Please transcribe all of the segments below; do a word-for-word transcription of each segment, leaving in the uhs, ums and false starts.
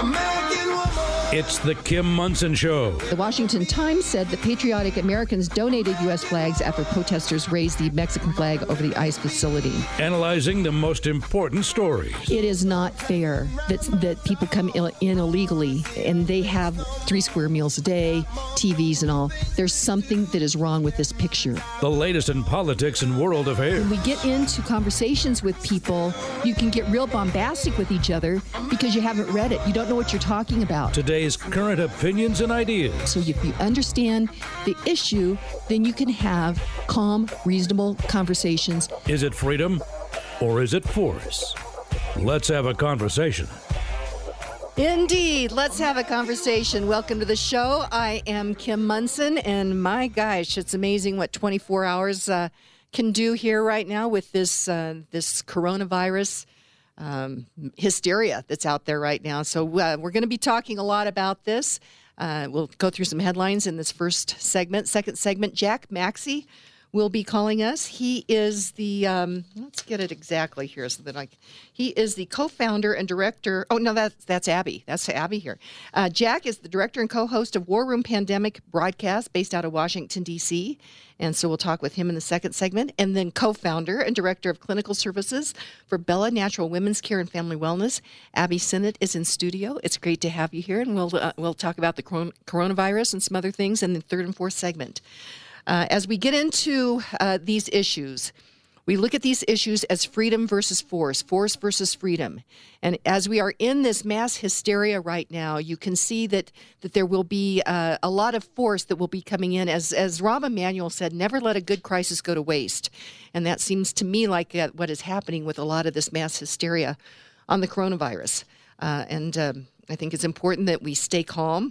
American woman. It's the Kim Monson Show. The Washington Times said that patriotic Americans donated U S flags after protesters raised the Mexican flag over the ICE facility. Analyzing the most important stories. It is not fair that that people come in illegally and they have three square meals a day, T Vs and all. There's something that is wrong with this picture. The latest in politics and world affairs. When we get into conversations with people, you can get real bombastic with each other because you haven't read it. You don't know what you're talking about. Today's current opinions and ideas. So if you understand the issue, then you can have calm, reasonable conversations. Is it freedom or is it force? Let's have a conversation. Indeed. Let's have a conversation. Welcome to the show. I am Kim Monson, and my gosh, it's amazing what twenty-four hours uh, can do here right now with this uh, this coronavirus um, hysteria that's out there right now. So uh, we're going to be talking a lot about this. Uh, we'll go through some headlines in this first segment. Second segment, Jack Maxey will be calling us. He is the, um, let's get it exactly here so that I, he is the co-founder and director, oh no, that's, that's Abby. That's Abby here. Uh, Jack is the director and co-host of War Room Pandemic Broadcast based out of Washington, D C. And so we'll talk with him in the second segment. And then co-founder and director of clinical services for Bella Natural Women's Care and Family Wellness, Abby Sinnott is in studio. It's great to have you here. And we'll, uh, we'll talk about the coron- coronavirus and some other things in the third and fourth segment. Uh, as we get into uh, these issues, we look at these issues as freedom versus force, force versus freedom. And as we are in this mass hysteria right now, you can see that that there will be uh, a lot of force that will be coming in. As, as Rahm Emanuel said, never let a good crisis go to waste. And that seems to me like uh, what is happening with a lot of this mass hysteria on the coronavirus. Uh, and um, I think it's important that we stay calm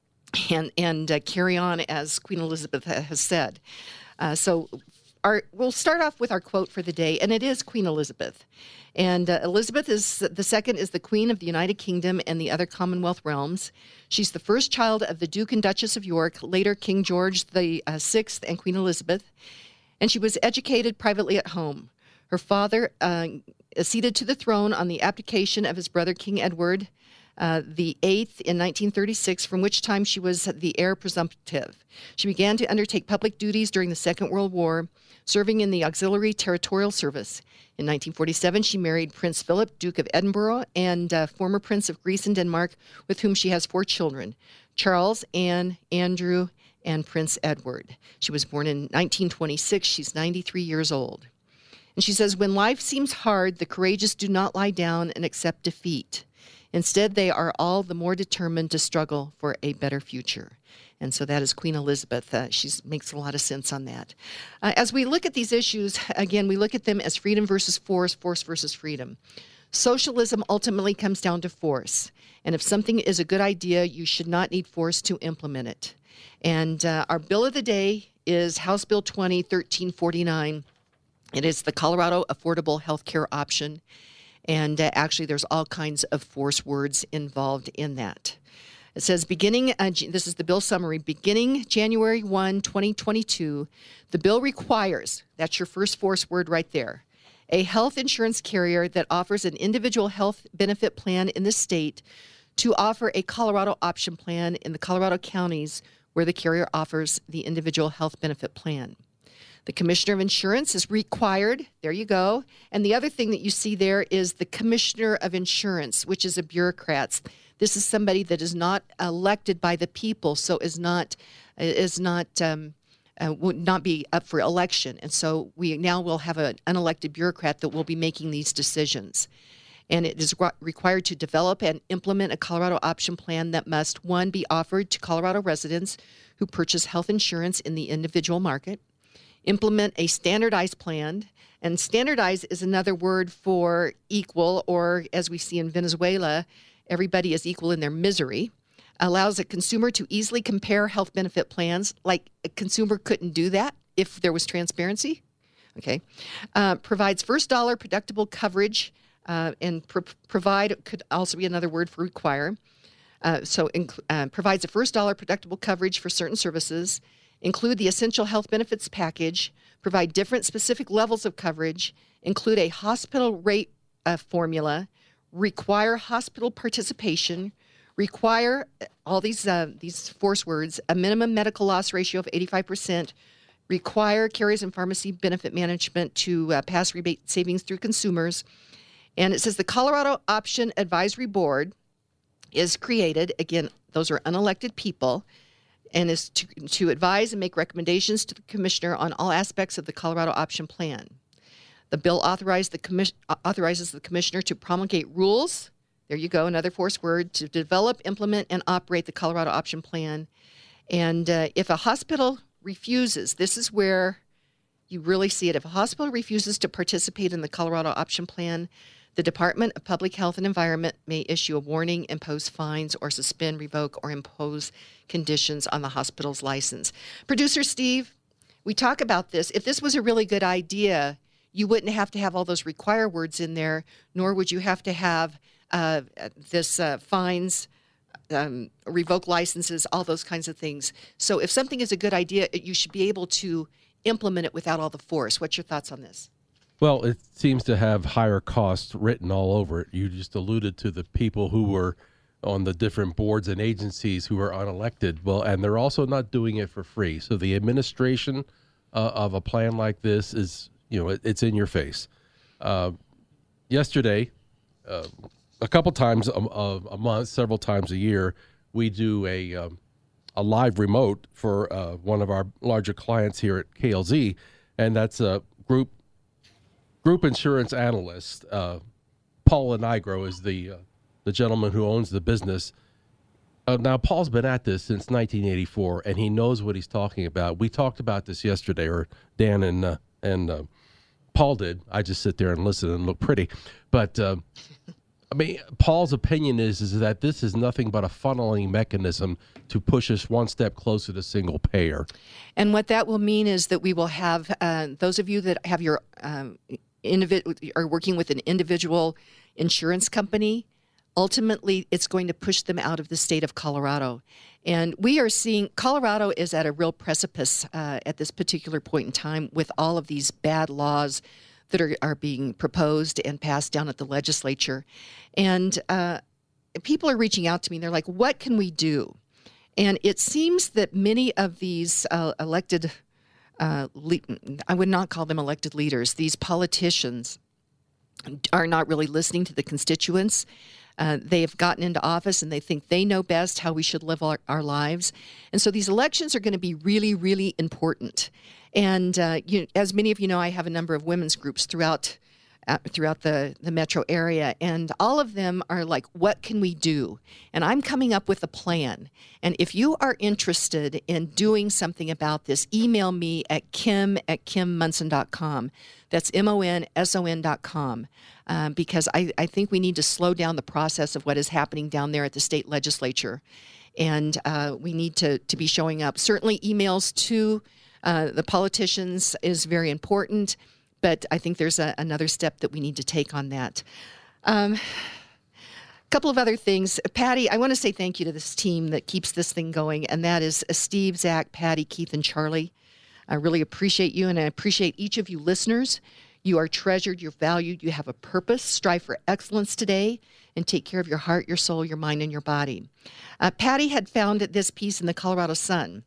and and uh, carry on, as Queen Elizabeth has said. Uh, so our, we'll start off with our quote for the day, and it is Queen Elizabeth. And uh, Elizabeth is the second is the Queen of the United Kingdom and the other Commonwealth realms. She's the first child of the Duke and Duchess of York, later King George the uh, Sixth and Queen Elizabeth. And she was educated privately at home. Her father uh, acceded to the throne on the abdication of his brother King Edward Uh, the eighth in nineteen thirty-six, from which time she was the heir presumptive. She began to undertake public duties during the Second World War, serving in the Auxiliary Territorial Service. In nineteen forty-seven, she married Prince Philip, Duke of Edinburgh, and uh, former Prince of Greece and Denmark, with whom she has four children, Charles, Anne, Andrew, and Prince Edward. She was born in nineteen twenty-six. She's ninety-three years old. And she says, "When life seems hard, the courageous do not lie down and accept defeat. Instead, they are all the more determined to struggle for a better future." And so that is Queen Elizabeth. Uh, she makes a lot of sense on that. Uh, as we look at these issues, again, we look at them as freedom versus force, force versus freedom. Socialism ultimately comes down to force. And if something is a good idea, you should not need force to implement it. And uh, our bill of the day is House Bill twenty thirteen forty-nine. It is the Colorado Affordable Health Care Option. And uh, actually, there's all kinds of force words involved in that. It says, beginning, uh, this is the bill summary, beginning January first, twenty twenty-two, the bill requires, that's your first force word right there, a health insurance carrier that offers an individual health benefit plan in the state to offer a Colorado option plan in the Colorado counties where the carrier offers the individual health benefit plan. The Commissioner of Insurance is required. There you go. And the other thing that you see there is the Commissioner of Insurance, which is a bureaucrat. This is somebody that is not elected by the people, so is not is not um, uh, would not be up for election. And so we now will have an unelected bureaucrat that will be making these decisions. And it is required to develop and implement a Colorado option plan that must, one, be offered to Colorado residents who purchase health insurance in the individual market, implement a standardized plan, and standardize is another word for equal, or as we see in Venezuela, everybody is equal in their misery, allows a consumer to easily compare health benefit plans, like a consumer couldn't do that if there was transparency, okay, uh, provides first dollar predictable coverage, uh, and pro- provide could also be another word for require, uh, so inc- uh, provides a first dollar predictable coverage for certain services, include the essential health benefits package, provide different specific levels of coverage, include a hospital rate uh, formula, require hospital participation, require all these uh, these force words, a minimum medical loss ratio of eighty-five percent, require carriers and pharmacy benefit management to uh, pass rebate savings through consumers. And it says the Colorado Option Advisory Board is created, again, those are unelected people, and is to, to advise and make recommendations to the commissioner on all aspects of the Colorado Option Plan. The bill authorized the commis- authorizes the commissioner to promulgate rules, there you go, another force word, to develop, implement, and operate the Colorado Option Plan. And uh, if a hospital refuses, this is where you really see it. If a hospital refuses to participate in the Colorado Option Plan, the Department of Public Health and Environment may issue a warning, impose fines, or suspend, revoke, or impose conditions on the hospital's license. Producer Steve, we talk about this. If this was a really good idea, you wouldn't have to have all those require words in there, nor would you have to have uh, this uh, fines, um, revoke licenses, all those kinds of things. So if something is a good idea, you should be able to implement it without all the force. What's your thoughts on this? Well, it seems to have higher costs written all over it. You just alluded to the people who were on the different boards and agencies who are unelected. Well, and they're also not doing it for free. So the administration uh, of a plan like this is, you know, it, it's in your face. Uh, yesterday, uh, a couple times a, a, a month, several times a year, we do a um, a live remote for uh, one of our larger clients here at K L Z, and that's a group group insurance analyst. Uh, Paul Lenigro is the uh, the gentleman who owns the business. Uh, now, Paul's been at this since nineteen eighty-four, and he knows what he's talking about. We talked about this yesterday, or Dan and uh, and uh, Paul did. I just sit there and listen and look pretty. But, uh, I mean, Paul's opinion is, is that this is nothing but a funneling mechanism to push us one step closer to single payer. And what that will mean is that we will have, uh, those of you that have your, um, individ- are working with an individual insurance company, ultimately, it's going to push them out of the state of Colorado. And we are seeing Colorado is at a real precipice uh, at this particular point in time with all of these bad laws that are, are being proposed and passed down at the legislature. And uh, people are reaching out to me. They're like, what can we do? And it seems that many of these uh, elected, uh, le- I would not call them elected leaders, these politicians are not really listening to the constituents. Uh, they have gotten into office and they think they know best how we should live our, our lives. And so these elections are going to be really, really important. And uh, you, as many of you know, I have a number of women's groups throughout uh, throughout the, the metro area. And all of them are like, what can we do? And I'm coming up with a plan. And if you are interested in doing something about this, email me at kim at kim monson dot com. That's M O N S O N dot com. Um, because I, I think we need to slow down the process of what is happening down there at the state legislature. And uh, we need to, to be showing up. Certainly emails to uh, the politicians is very important, but I think there's a, another step that we need to take on that. Um, a couple of other things. Patty, I want to say thank you to this team that keeps this thing going, and that is Steve, Zach, Patty, Keith, and Charlie. I really appreciate you, and I appreciate each of you listeners. You are treasured, you're valued, you have a purpose. Strive for excellence today and take care of your heart, your soul, your mind, and your body. Uh, Patty had found this piece in the Colorado Sun.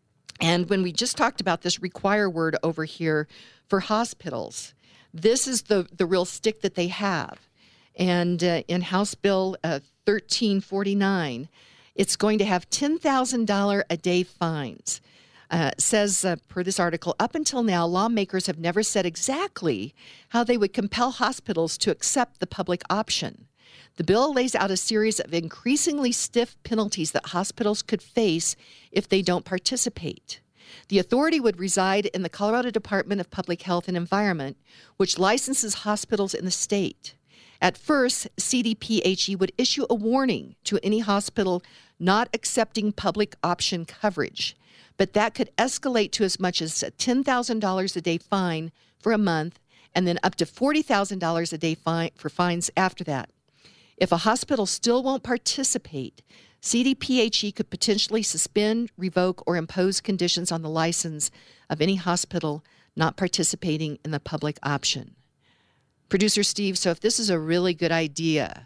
And when we just talked about this require word over here for hospitals, this is the, the real stick that they have. And uh, in House Bill uh, thirteen forty-nine, it's going to have ten thousand dollars a day fines. Uh, says, uh, per this article, up until now, lawmakers have never said exactly how they would compel hospitals to accept the public option. The bill lays out a series of increasingly stiff penalties that hospitals could face if they don't participate. The authority would reside in the Colorado Department of Public Health and Environment, which licenses hospitals in the state. At first, C D P H E would issue a warning to any hospital not accepting public option coverage, but that could escalate to as much as a ten thousand dollars a day fine for a month and then up to forty thousand dollars a day fine for fines after that. If a hospital still won't participate, C D P H E could potentially suspend, revoke, or impose conditions on the license of any hospital not participating in the public option. Producer Steve, so if this is a really good idea,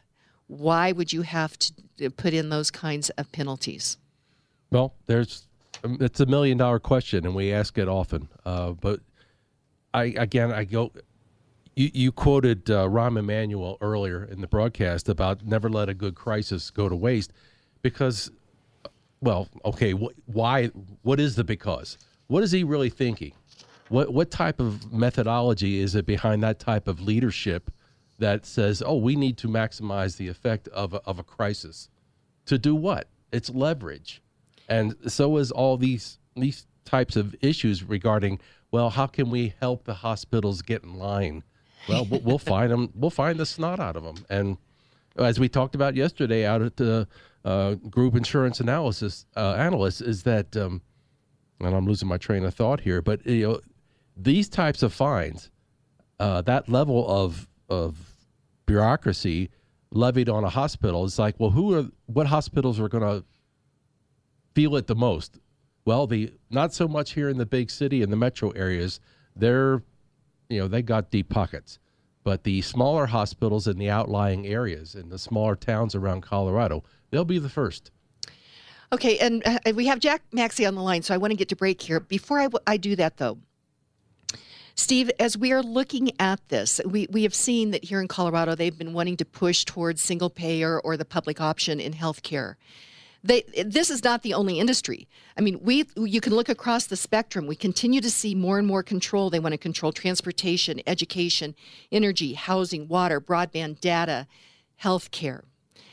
why would you have to put in those kinds of penalties? Well, there's um, it's a million dollar question, and we ask it often. Uh, but I again, I go. You, you quoted uh, Rahm Emanuel earlier in the broadcast about never let a good crisis go to waste, because, well, okay, wh- why? What is the because? What is he really thinking? What what type of methodology is it behind that type of leadership that says, oh, we need to maximize the effect of a, of a crisis? To do what? It's leverage. And so is all these these types of issues regarding, well, how can we help the hospitals get in line? Well, we'll, we'll find them. We'll find the snot out of them. And as we talked about yesterday out at the uh, group insurance analysis uh, analysts, is that, um, and I'm losing my train of thought here, but you know, these types of fines, uh, that level of of bureaucracy levied on a hospital is like, well, who are what hospitals are going to feel it the most? Well, the not so much here in the big city and the metro areas. They're, you know, they got deep pockets, but the smaller hospitals in the outlying areas in the smaller towns around Colorado, they'll be the first. Okay, and uh, we have Jack Maxey on the line, so I want to get to break here. Before I, w- I do that, though, Steve, as we are looking at this, we, we have seen that here in Colorado, they've been wanting to push towards single payer or the public option in healthcare. They, this is not the only industry. I mean, we you can look across the spectrum. We continue to see more and more control. They want to control transportation, education, energy, housing, water, broadband, data, healthcare.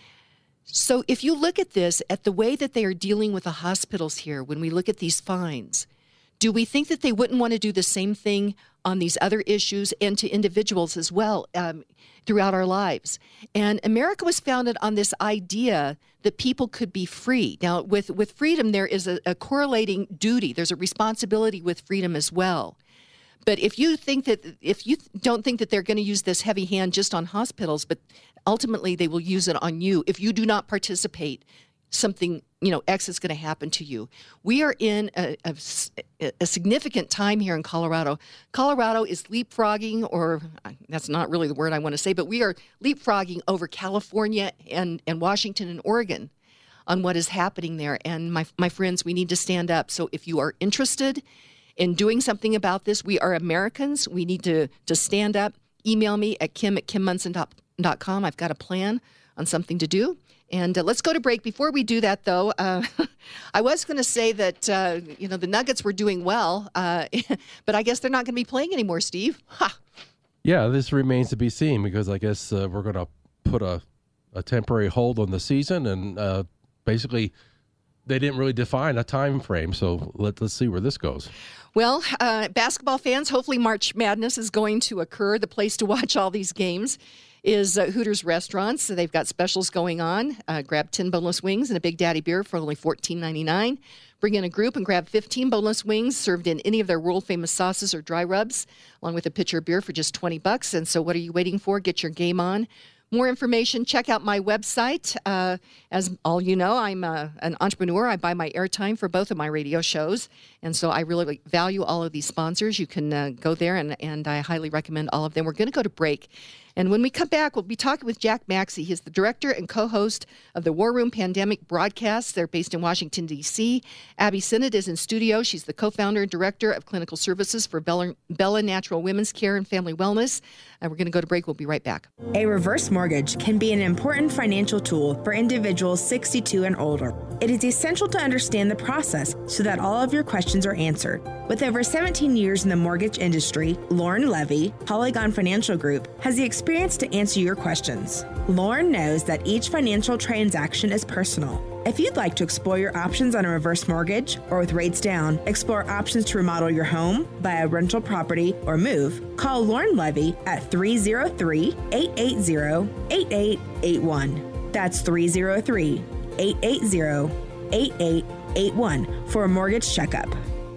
So if you look at this, at the way that they are dealing with the hospitals here, when we look at these fines, do we think that they wouldn't want to do the same thing on these other issues and to individuals as well um, throughout our lives? And America was founded on this idea that people could be free. Now, with, with freedom, there is a, a correlating duty. There's a responsibility with freedom as well. But if you think that, if you don't think that they're going to use this heavy hand just on hospitals, but ultimately they will use it on you, if you do not participate, something, you know, X is going to happen to you. We are in a, a, a significant time here in Colorado. Colorado is leapfrogging, or that's not really the word I want to say, but we are leapfrogging over California and, and Washington and Oregon on what is happening there. And my my friends, we need to stand up. So if you are interested in doing something about this, we are Americans. We need to, to stand up. Email me at kim at kim munson dot com. I've got a plan on something to do. And uh, let's go to break. Before we do that, though, uh, I was going to say that, uh, you know, the Nuggets were doing well, uh, but I guess they're not going to be playing anymore, Steve. Ha! Yeah, this remains to be seen, because I guess uh, we're going to put a, a temporary hold on the season, and uh, basically they didn't really define a time frame, so let, let's see where this goes. Well, uh, basketball fans, hopefully March Madness is going to occur. The place to watch all these games is uh, Hooters Restaurants. So they've got specials going on. Uh, grab ten boneless wings and a Big Daddy beer for only fourteen ninety-nine. Bring in a group and grab fifteen boneless wings served in any of their world-famous sauces or dry rubs, along with a pitcher of beer for just twenty bucks. And so what are you waiting for? Get your game on. More information, check out my website. Uh, as all you know, I'm uh, an entrepreneur. I buy my airtime for both of my radio shows. And so I really value all of these sponsors. You can uh, go there, and, and I highly recommend all of them. We're going to go to break. And when we come back, we'll be talking with Jack Maxey. He's the director and co-host of the War Room Pandemic Broadcasts. They're based in Washington, D C Abby Sinnott is in studio. She's the co-founder and director of clinical services for Bella, Bella Natural Women's Care and Family Wellness. And we're going to go to break. We'll be right back. A reverse mortgage can be an important financial tool for individuals sixty-two and older. It is essential to understand the process so that all of your questions are answered. With over seventeen years in the mortgage industry, Lauren Levy, Polygon Financial Group, has the experience to answer your questions. Lauren knows that each financial transaction is personal. If you'd like to explore your options on a reverse mortgage, or with rates down, explore options to remodel your home, buy a rental property, or move, call Lauren Levy at three oh three, eight eight zero, eight eight eight one. That's three oh three, eight eight zero, eight eight eight one for a mortgage checkup.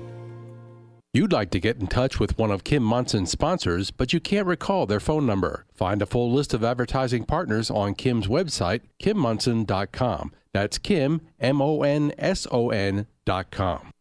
You'd like to get in touch with one of Kim Monson's sponsors, but you can't recall their phone number. Find a full list of advertising partners on Kim's website, kim munson dot com. That's Kim, M O N S O N dot com.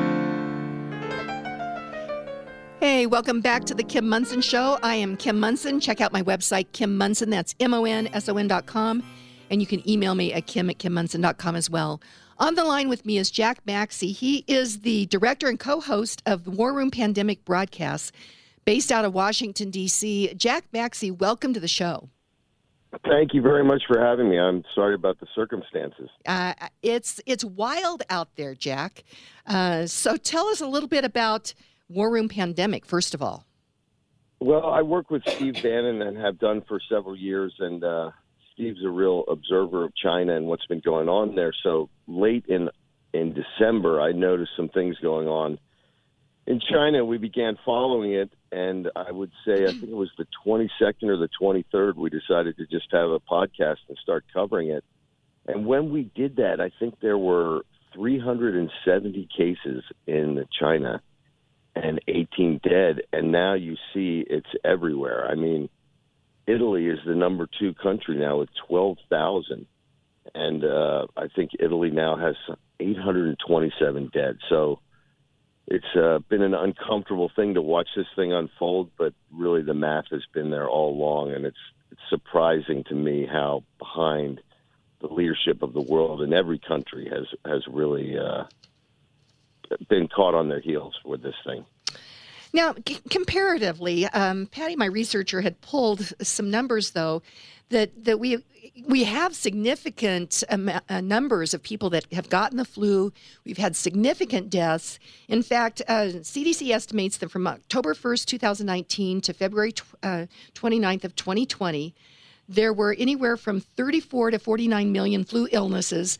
Hey, welcome back to the Kim Monson Show. I am Kim Monson. Check out my website, Kim Monson. That's M O N S O N dot com. And you can email me at kim at kim munson dot com as well. On the line with me is Jack Maxey. He is the director and co-host of the War Room Pandemic Broadcasts based out of Washington, D C. Jack Maxey, welcome to the show. Thank you very much for having me. I'm sorry about the circumstances. Uh, it's it's wild out there, Jack. Uh, so tell us a little bit about War Room Pandemic, first of all. Well, I work with Steve Bannon and have done for several years, and uh, Steve's a real observer of China and what's been going on there. So late in, in December, I noticed some things going on in China. We began following it, and I would say, I think it was the twenty-second or the twenty-third, we decided to just have a podcast and start covering it. And when we did that, I think there were three hundred seventy cases in China and eighteen dead, and now you see it's everywhere. I mean, Italy is the number two country now with twelve thousand, and uh, I think Italy now has eight hundred twenty-seven dead. So it's uh, been an uncomfortable thing to watch this thing unfold, but really the math has been there all along, and it's, it's surprising to me how behind the leadership of the world in every country has, has really uh, been caught on their heels with this thing. Now, c- comparatively, um, Patty, my researcher, had pulled some numbers, though, that, that we we have significant um, uh, numbers of people that have gotten the flu. We've had significant deaths. In fact, uh, C D C estimates that from October first, twenty nineteen to February tw- uh, twenty-ninth of twenty twenty, there were anywhere from thirty-four to forty-nine million flu illnesses,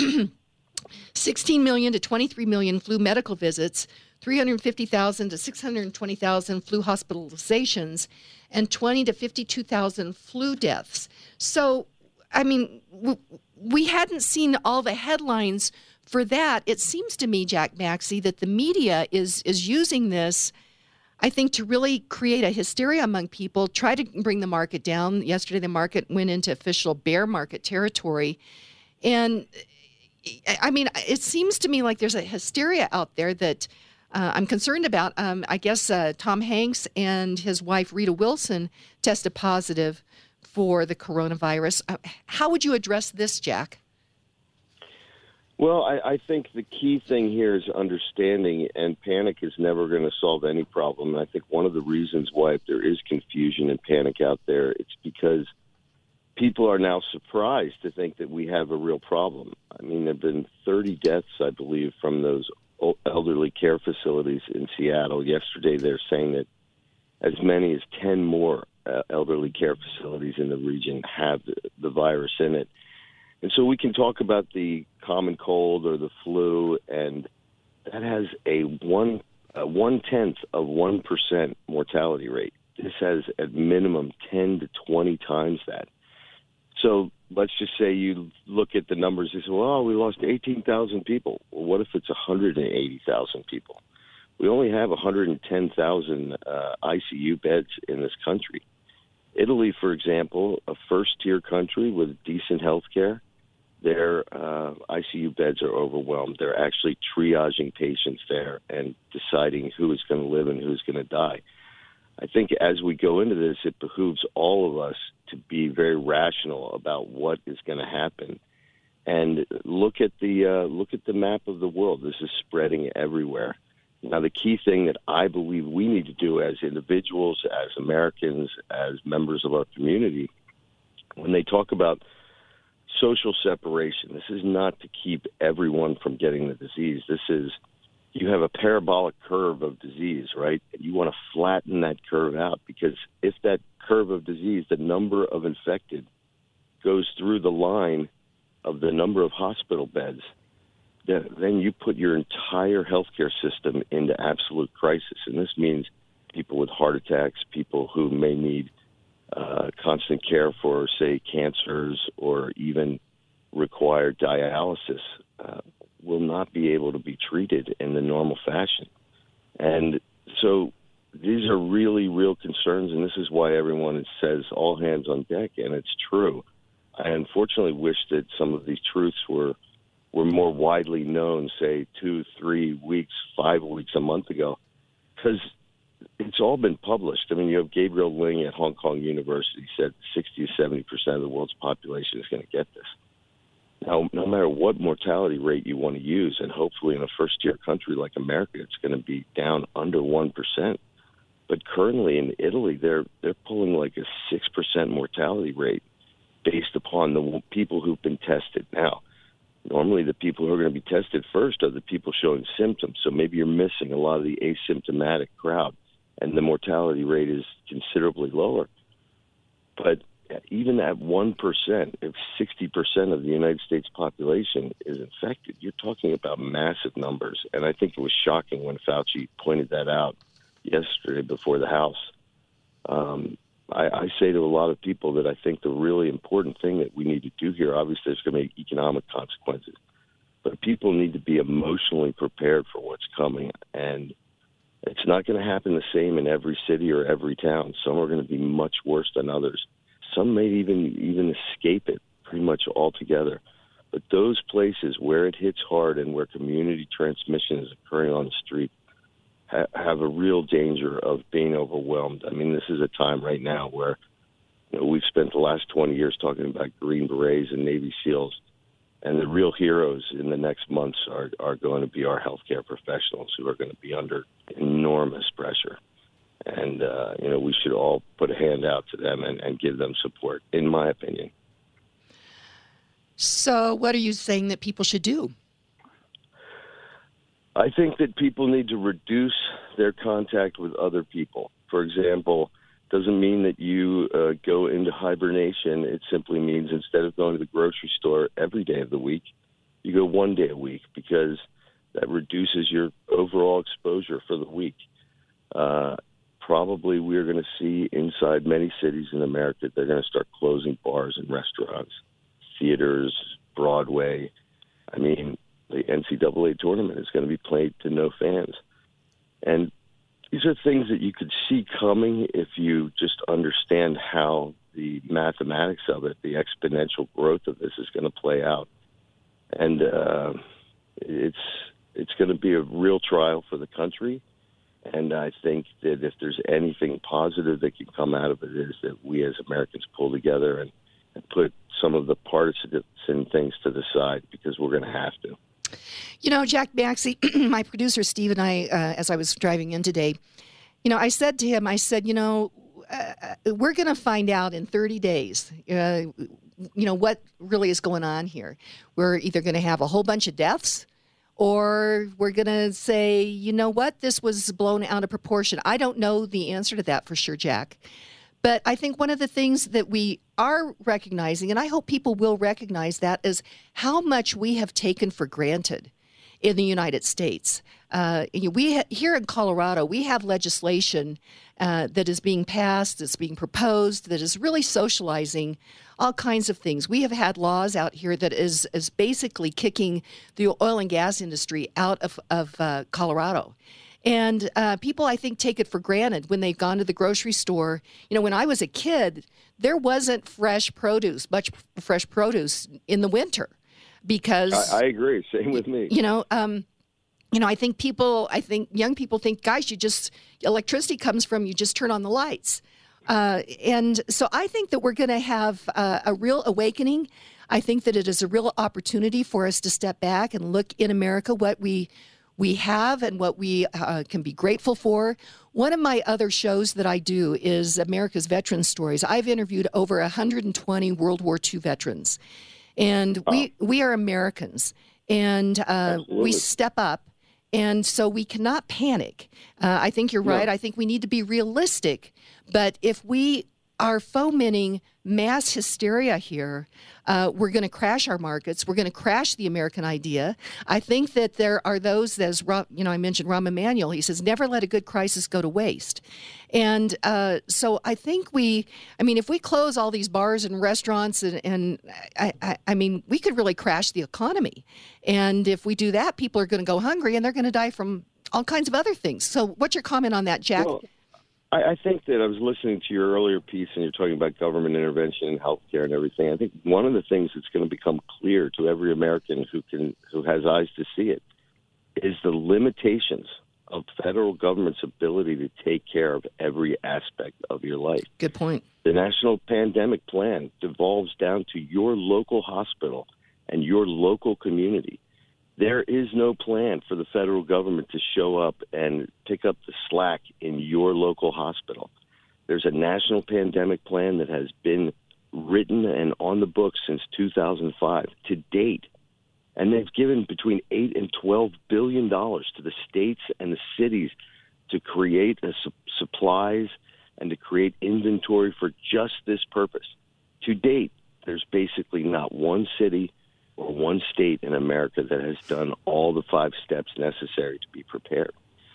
sixteen million to twenty-three million flu medical visits, three hundred fifty thousand to six hundred twenty thousand flu hospitalizations, and twenty to fifty-two thousand flu deaths. So, I mean, w- we hadn't seen all the headlines for that. It seems to me, Jack Maxey, that the media is is using this, I think, to really create a hysteria among people, try to bring the market down. Yesterday, the market went into official bear market territory. And, I mean, it seems to me like there's a hysteria out there that Uh, I'm concerned about. Um, I guess uh, Tom Hanks and his wife, Rita Wilson, tested positive for the coronavirus. Uh, how would you address this, Jack? Well, I, I think the key thing here is understanding, and panic is never going to solve any problem. And I think one of the reasons why if there is confusion and panic out there, it's because people are now surprised to think that we have a real problem. I mean, there have been thirty deaths, I believe, from those elderly care facilities in Seattle. Yesterday, they're saying that as many as ten more uh, elderly care facilities in the region have the, the virus in it. And so we can talk about the common cold or the flu, and that has a one a one-tenth of one percent mortality rate. This has at minimum ten to twenty times that. So let's just say you look at the numbers and say, well, we lost eighteen thousand people. Well, what if it's one hundred eighty thousand people? We only have one hundred ten thousand uh, I C U beds in this country. Italy, for example, a first-tier country with decent health care, their uh, I C U beds are overwhelmed. They're actually triaging patients there and deciding who is going to live and who's going to die. I think as we go into this, it behooves all of us to be very rational about what is going to happen, and look at the uh, look at the map of the world. This is spreading everywhere. Now, the key thing that I believe we need to do as individuals, as Americans, as members of our community, when they talk about social separation, this is not to keep everyone from getting the disease. This is, you have a parabolic curve of disease, right? You want to flatten that curve out, because if that curve of disease, the number of infected, goes through the line of the number of hospital beds, then you put your entire healthcare system into absolute crisis. And this means people with heart attacks, people who may need uh, constant care for, say, cancers, or even require dialysis, uh, will not be able to be treated in the normal fashion. And so these are really real concerns, and this is why everyone says all hands on deck, and it's true. I unfortunately wish that some of these truths were were more widely known, say, two, three weeks, five weeks, a month ago, because it's all been published. I mean, you have Gabriel Ling at Hong Kong University said sixty to seventy percent of the world's population is going to get this. Now, no matter what mortality rate you want to use, and hopefully in a first-tier country like America, it's going to be down under one percent. But currently in Italy, they're they're pulling like a six percent mortality rate based upon the people who've been tested. Now, normally the people who are going to be tested first are the people showing symptoms. So maybe you're missing a lot of the asymptomatic crowd, and the mortality rate is considerably lower. But even at one percent, if sixty percent of the United States population is infected, you're talking about massive numbers. And I think it was shocking when Fauci pointed that out yesterday before the House. Um, I, I say to a lot of people that I think the really important thing that we need to do here, obviously there's going to be economic consequences, but people need to be emotionally prepared for what's coming. And it's not going to happen the same in every city or every town. Some are going to be much worse than others. Some may even even escape it pretty much altogether. But those places where it hits hard and where community transmission is occurring on the street ha- have a real danger of being overwhelmed. I mean, this is a time right now where, you know, we've spent the last twenty years talking about Green Berets and Navy SEALs, and the real heroes in the next months are, are going to be our healthcare professionals who are going to be under enormous pressure. And, uh, you know, we should all put a hand out to them and, and give them support, in my opinion. So what are you saying that people should do? I think that people need to reduce their contact with other people. For example, doesn't mean that you uh, go into hibernation. It simply means instead of going to the grocery store every day of the week, you go one day a week, because that reduces your overall exposure for the week. Uh, probably we're going to see inside many cities in America, they're going to start closing bars and restaurants, theaters, Broadway. I mean, the N C double A tournament is going to be played to no fans. And these are things that you could see coming if you just understand how the mathematics of it, the exponential growth of this is going to play out. And uh, it's it's going to be a real trial for the country. And I think that if there's anything positive that can come out of it, is that we as Americans pull together and, and put some of the partisan things to the side, because we're going to have to. You know, Jack Maxey, my producer Steve and I, uh, as I was driving in today, you know, I said to him, I said, you know, uh, we're going to find out in thirty days, uh, you know, what really is going on here. We're either going to have a whole bunch of deaths, or we're going to say, you know what, this was blown out of proportion. I don't know the answer to that for sure, Jack. But I think one of the things that we are recognizing, and I hope people will recognize that, is how much we have taken for granted in the United States. Uh, we ha- here in Colorado, we have legislation uh, that is being passed, that's being proposed, that is really socializing all kinds of things. We have had laws out here that is is basically kicking the oil and gas industry out of, of uh, Colorado. And uh, people, I think, take it for granted when they've gone to the grocery store. You know, when I was a kid, there wasn't fresh produce, much fresh produce in the winter, because I, I agree. Same with me. You know, um, you know, I think people, I think young people think, guys, you just electricity comes from you just turn on the lights, uh, and so I think that we're going to have uh, a real awakening. I think that it is a real opportunity for us to step back and look in America what we. we have and what we uh, can be grateful for. One of my other shows that I do is America's Veteran Stories. I've interviewed over one hundred twenty World War Two veterans. And oh. we, we are Americans. And uh, we step up. And so we cannot panic. Uh, I think you're right. No. I think we need to be realistic. But if we are fomenting mass hysteria here, uh, we're going to crash our markets. We're going to crash the American idea. I think that there are those, as you know, I mentioned Rahm Emanuel. He says, never let a good crisis go to waste. And uh, so I think we, I mean, if we close all these bars and restaurants, and, and I, I, I mean, we could really crash the economy. And if we do that, people are going to go hungry and they're going to die from all kinds of other things. So what's your comment on that, Jack? Well, I, I think that I was listening to your earlier piece, and you're talking about government intervention in healthcare and everything. I think one of the things that's going to become clear to every American who can, who has eyes to see it, is the limitations of federal government's ability to take care of every aspect of your life. Good point. The National Pandemic Plan devolves down to your local hospital and your local community. There is no plan for the federal government to show up and pick up the slack in your local hospital. There's a national pandemic plan that has been written and on the books since two thousand five to date. And they've given between eight and twelve billion dollars to the states and the cities to create a su- supplies and to create inventory for just this purpose. To date, there's basically not one city or one state in America that has done all the five steps necessary to be prepared.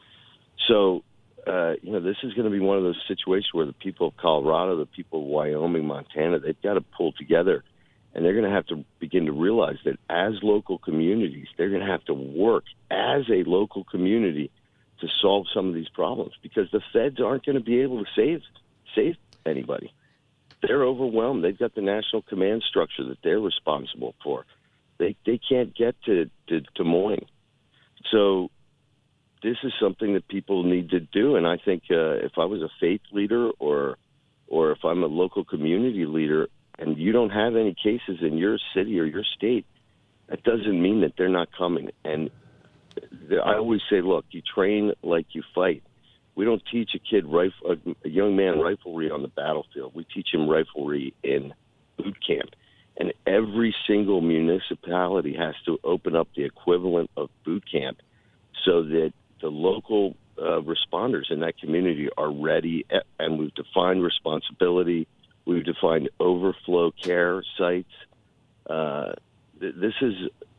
So, uh, you know, this is going to be one of those situations where the people of Colorado, the people of Wyoming, Montana, they've got to pull together, and they're going to have to begin to realize that as local communities, they're going to have to work as a local community to solve some of these problems, because the feds aren't going to be able to save save anybody. They're overwhelmed. They've got the national command structure that they're responsible for. They they can't get to, to Des Moines. So this is something that people need to do. And I think uh, if I was a faith leader or or if I'm a local community leader and you don't have any cases in your city or your state, that doesn't mean that they're not coming. And I always say, look, you train like you fight. We don't teach a kid, rifle, a young man, riflery on the battlefield. We teach him riflery in boot camp. And every single municipality has to open up the equivalent of boot camp so that the local uh, responders in that community are ready. And we've defined responsibility. We've defined overflow care sites. Uh, th- this is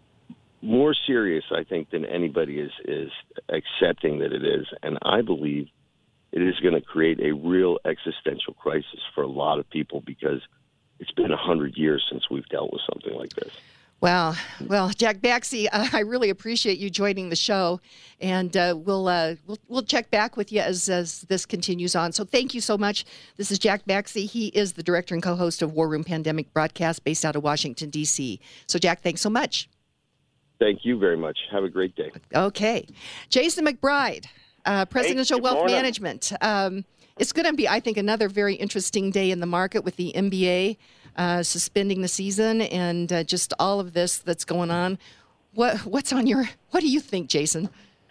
more serious, I think, than anybody is, is accepting that it is. And I believe it is going to create a real existential crisis for a lot of people, because it's been a hundred years since we've dealt with something like this. Wow. Well, Jack Baxi, uh, I really appreciate you joining the show, and uh, we'll, uh, we'll we'll check back with you as, as this continues on. So thank you so much. This is Jack Baxi. He is the director and co-host of War Room Pandemic Broadcast based out of Washington, D C. So, Jack, thanks so much. Thank you very much. Have a great day. Okay. Jason McBride, uh, Presidential hey, Wealth morning. Management. Um, it's going to be, I think, another very interesting day in the market with the N B A uh, suspending the season and uh, just all of this that's going on. What What's on your, what do you think, Jason?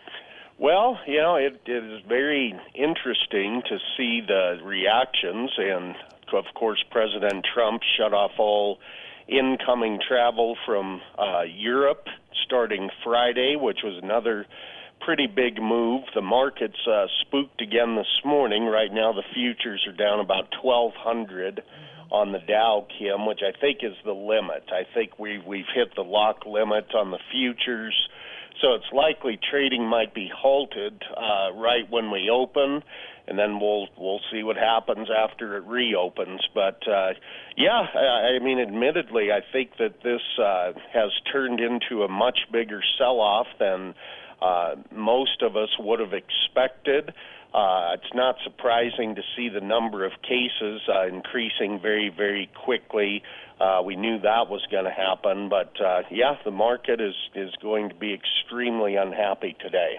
Well, you know, it, it is very interesting to see the reactions. And, of course, President Trump shut off all incoming travel from uh, Europe starting Friday, which was another pretty big move. The markets uh, spooked again this morning. Right now the futures are down about twelve hundred on the Dow, Kim, which I think is the limit. I think we, we've hit the lock limit on the futures. So it's likely trading might be halted uh, right when we open, and then we'll we'll see what happens after it reopens. But uh, yeah, I, I mean, admittedly, I think that this uh, has turned into a much bigger sell-off than uh, most of us would have expected. Uh, it's not surprising to see the number of cases uh, increasing very, very quickly. Uh, we knew that was going to happen, but uh, yeah, the market is, is going to be extremely unhappy today.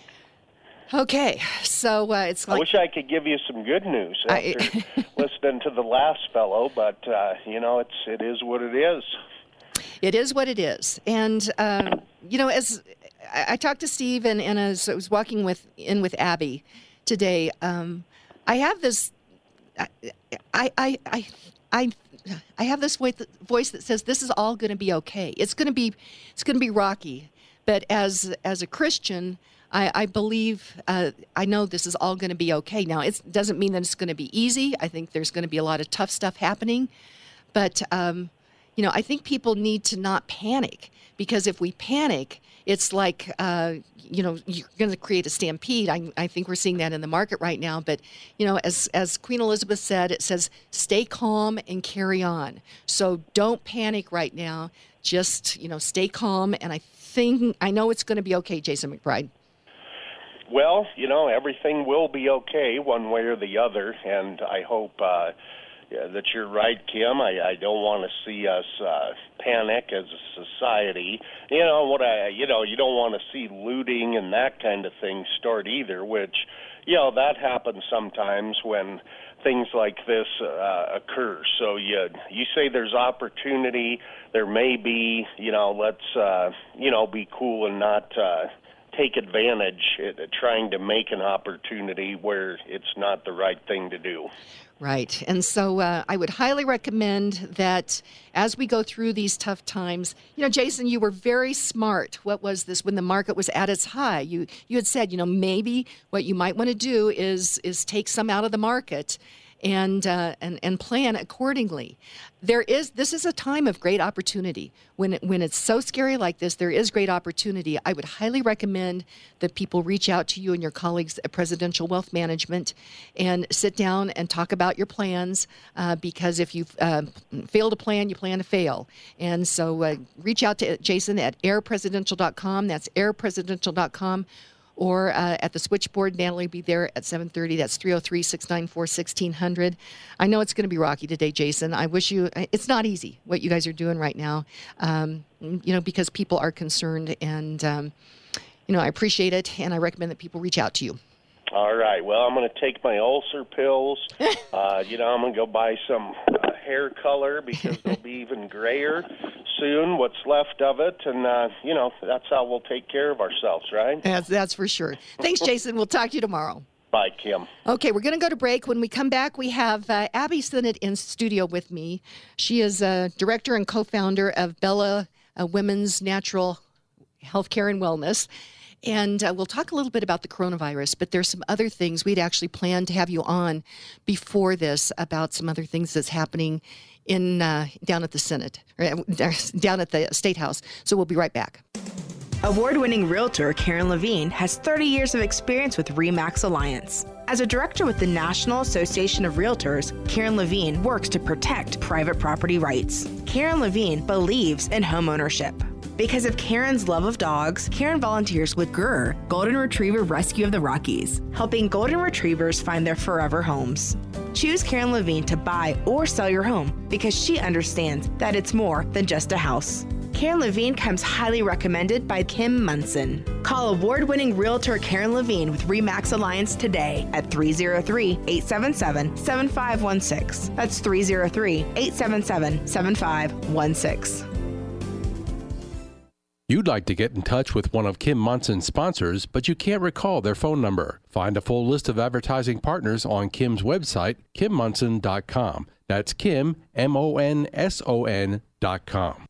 Okay, so uh, it's like... I wish I could give you some good news after I... listening to the last fellow, but, uh, you know, it's, it is what it is. It is what it is. And, um, you know, as I, I talked to Steve and, and as I was walking with in with Abby today, um, I have this... I, I, I, I, I have this voice that says this is all going to be okay. It's going to be, it's going to be rocky, but as as a Christian, I, I believe, uh, I know this is all going to be okay. Now, it doesn't mean that it's going to be easy. I think there's going to be a lot of tough stuff happening, but um, you know, I think people need to not panic, because if we panic, it's like, uh, you know, you're going to create a stampede. I, I think we're seeing that in the market right now. But, you know, as as Queen Elizabeth said, it says, stay calm and carry on. So don't panic right now. Just, you know, stay calm. And I think, I know it's going to be okay, Jason McBride. Well, you know, everything will be okay one way or the other. And I hope, uh, yeah, that you're right, Kim. I, I don't want to see us uh, panic as a society. You know what I, you know, you don't want to see looting and that kind of thing start either. Which, you know, that happens sometimes when things like this uh, occur. So you you say there's opportunity. There may be. You know, let's uh, you know be cool and not Uh, take advantage at trying to make an opportunity where it's not the right thing to do. Right. And so uh, I would highly recommend that as we go through these tough times, you know, Jason, you were very smart. What was this when the market was at its high? You you had said, you know, maybe what you might want to do is is take some out of the market and uh, and and plan accordingly. There is this is a time of great opportunity. When it, when it's so scary like this, there is great opportunity. I would highly recommend that people reach out to you and your colleagues at Presidential Wealth Management and sit down and talk about your plans. Uh, because if you uh, fail to plan, you plan to fail. And so uh, reach out to Jason at air presidential dot com. That's air presidential dot com. Or uh, at the switchboard. Natalie will be there at seven thirty. That's three oh three, six nine four, one six zero zero. I know it's going to be rocky today, Jason. I wish you, it's not easy what you guys are doing right now, um, you know, because people are concerned. And, um, you know, I appreciate it. And I recommend that people reach out to you. All right. Well, I'm going to take my ulcer pills. Uh, you know, I'm going to go buy some uh, hair color because they'll be even grayer soon, what's left of it. And, uh, you know, that's how we'll take care of ourselves, right? That's, that's for sure. Thanks, Jason. We'll talk to you tomorrow. Bye, Kim. Okay, we're going to go to break. When we come back, we have uh, Abby Sinnott in studio with me. She is a director and co-founder of Bella uh, Women's Natural Healthcare and Wellness. And uh, we'll talk a little bit about the coronavirus, but there's some other things. We'd actually planned to have you on before this about some other things that's happening in uh, down at the Senate, or down at the State House. So we'll be right back. Award-winning realtor Karen Levine has thirty years of experience with RE/MAX Alliance. As a director with the National Association of Realtors, Karen Levine works to protect private property rights. Karen Levine believes in homeownership. Because of Karen's love of dogs, Karen volunteers with G R R, Golden Retriever Rescue of the Rockies, helping golden retrievers find their forever homes. Choose Karen Levine to buy or sell your home because she understands that it's more than just a house. Karen Levine comes highly recommended by Kim Munson. Call award-winning realtor Karen Levine with RE/MAX Alliance today at three oh three, eight seven seven, seven five one six. That's three oh three, eight seven seven, seven five one six. You'd like to get in touch with one of Kim Munson's sponsors, but you can't recall their phone number. Find a full list of advertising partners on Kim's website, kim munson dot com. That's Kim, M O N S O N dot com.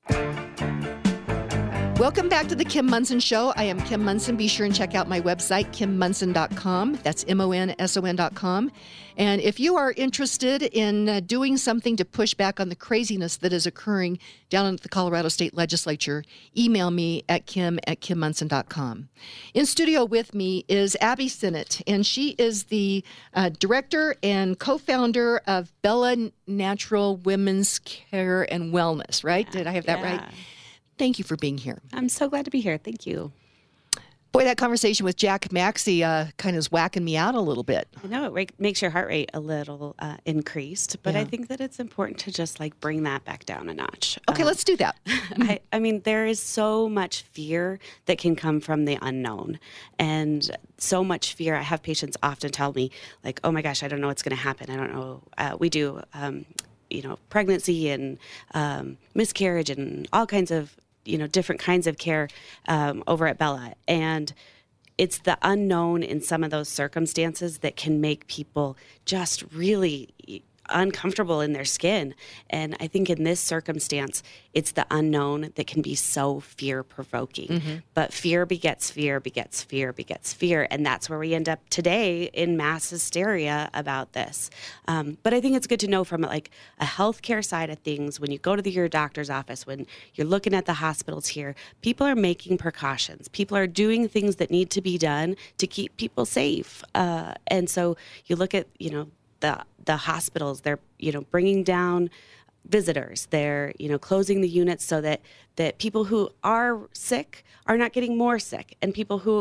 Welcome back to the Kim Munson Show. I am Kim Munson. Be sure and check out my website, kim munson dot com. That's M O N S O N dot com. And if you are interested in uh, doing something to push back on the craziness that is occurring down at the Colorado State Legislature, email me at kim at kim munson dot com. In studio with me is Abby Sinnott, and she is the uh, director and co-founder of Bella Natural Women's Care and Wellness, right? Did I have that yeah. right? Thank you for being here. I'm so glad to be here. Thank you. Boy, that conversation with Jack Maxey uh, kind of is whacking me out a little bit. I know it ra- makes your heart rate a little uh, increased, but Yeah. I think that it's important to just like bring that back down a notch. Okay, Um, let's do that. I, I mean, there is so much fear that can come from the unknown, and so much fear. I have patients often tell me, like, "Oh my gosh, I don't know what's going to happen. I don't know." Uh, we do, um, you know, pregnancy and um, miscarriage and all kinds of, you know, different kinds of care um, over at Bella. And it's the unknown in some of those circumstances that can make people just really uncomfortable in their skin. And I think in this circumstance, it's the unknown that can be so fear-provoking. Mm-hmm. But fear begets fear, begets fear, begets fear. And that's where we end up today in mass hysteria about this. Um, but I think it's good to know from like a healthcare side of things, when you go to the, your doctor's office, when you're looking at the hospitals here, people are making precautions. People are doing things that need to be done to keep people safe. Uh, and so you look at, you know, the the hospitals, they're, you know, bringing down visitors. They're, you know, closing the units so that, that people who are sick are not getting more sick, and people who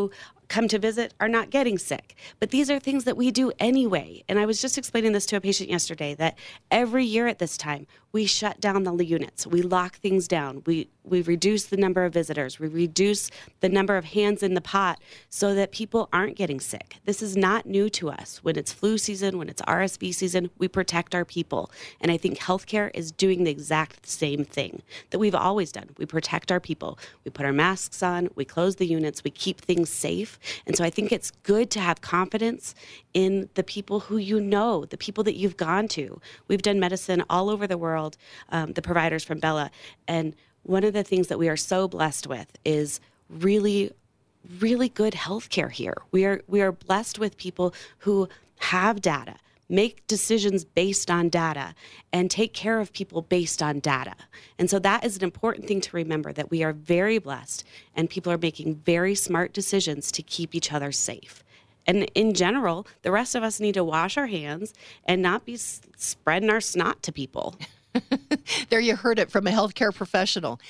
come to visit are not getting sick. But these are things that we do anyway. And I was just explaining this to a patient yesterday, that every year at this time, we shut down the units. We lock things down. We we reduce the number of visitors. We reduce the number of hands in the pot so that people aren't getting sick. This is not new to us. When it's flu season, when it's R S V season, we protect our people. And I think healthcare is doing the exact same thing that we've always done. We protect our people. We put our masks on. We close the units. We keep things safe. And so I think it's good to have confidence in the people who you know, the people that you've gone to. We've done medicine all over the world, um, the providers from Bella. And one of the things that we are so blessed with is really, really good healthcare here. We are we are blessed with people who have data, make decisions based on data, and take care of people based on data. And so that is an important thing to remember, that we are very blessed and people are making very smart decisions to keep each other safe. And in general, the rest of us need to wash our hands and not be s- spreading our snot to people. There you heard it from a healthcare professional.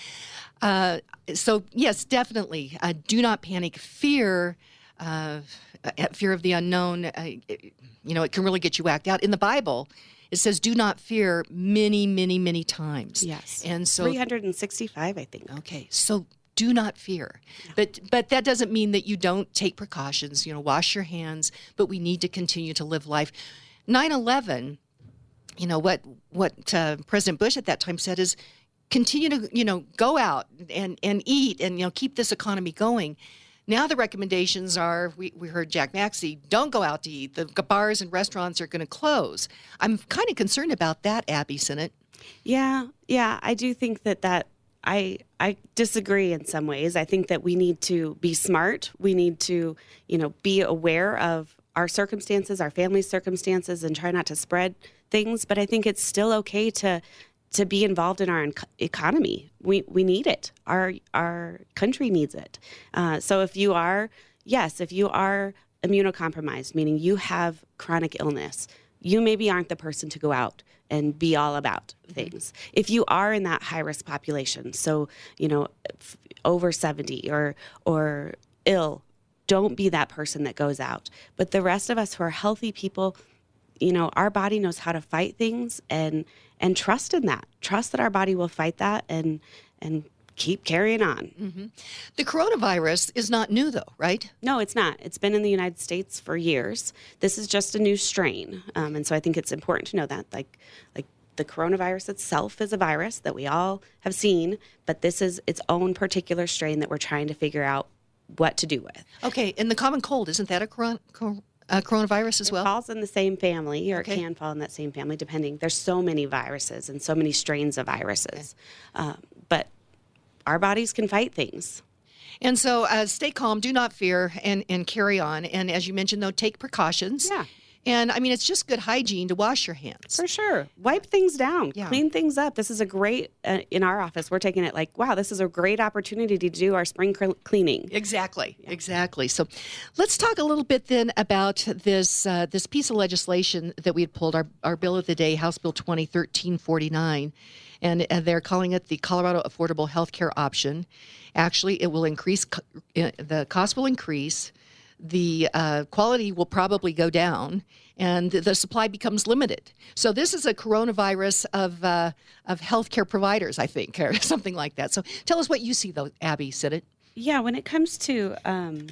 Uh, so, yes, definitely. Uh, do not panic. Fear, uh, fear of the unknown, uh, it, you know, it can really get you whacked out. In the Bible, it says, do not fear many, many, many times. Yes. And so, three hundred sixty-five, I think. Okay. So, do not fear. No. But but that doesn't mean that you don't take precautions, you know, wash your hands, but we need to continue to live life. nine eleven, you know, what what uh, President Bush at that time said is continue to, you know, go out and, and eat and, you know, keep this economy going. Now the recommendations are, we, we heard Jack Maxey, don't go out to eat. The bars and restaurants are going to close. I'm kind of concerned about that, Abby Sinnott. Yeah, yeah, I do think that that I I disagree in some ways. I think that we need to be smart. We need to, you know, be aware of our circumstances, our family's circumstances, and try not to spread things. But I think it's still okay to to be involved in our economy. We we need it. Our our country needs it. Uh, so if you are, yes, if you are immunocompromised, meaning you have chronic illness, you maybe aren't the person to go out and be all about things. If you are in that high risk population, so, you know, f- over seventy or or ill, don't be that person that goes out. But the rest of us who are healthy people, you know, our body knows how to fight things, and and trust in that. Trust that our body will fight that and and keep carrying on. Mm-hmm. The coronavirus is not new, though, right? No, it's not. It's been in the United States for years. This is just a new strain, um, and so I think it's important to know that, like, like the coronavirus itself is a virus that we all have seen, but this is its own particular strain that we're trying to figure out what to do with. Okay, and the common cold, isn't that a coron- cor- uh, coronavirus as it well? It falls in the same family, or okay. it can fall in that same family, depending. There's so many viruses and so many strains of viruses, okay. um, but our bodies can fight things. And so uh, stay calm, do not fear, and, and carry on. And as you mentioned, though, take precautions. Yeah. And, I mean, it's just good hygiene to wash your hands. For sure. Wipe things down. Yeah. Clean things up. This is a great, uh, in our office, we're taking it like, wow, this is a great opportunity to do our spring cl- cleaning. Exactly. Yeah. Exactly. So let's talk a little bit then about this uh, this piece of legislation that we had pulled, our, our bill of the day, House Bill twenty thirteen forty-nine. And uh, they're calling it the Colorado Affordable Health Care Option. Actually, it will increase, co- uh, the cost will increase, the uh, quality will probably go down, and the supply becomes limited. So this is a coronavirus of uh, of healthcare providers, I think, or something like that. So tell us what you see, though, Abby Sinnott. Yeah, when it comes to um,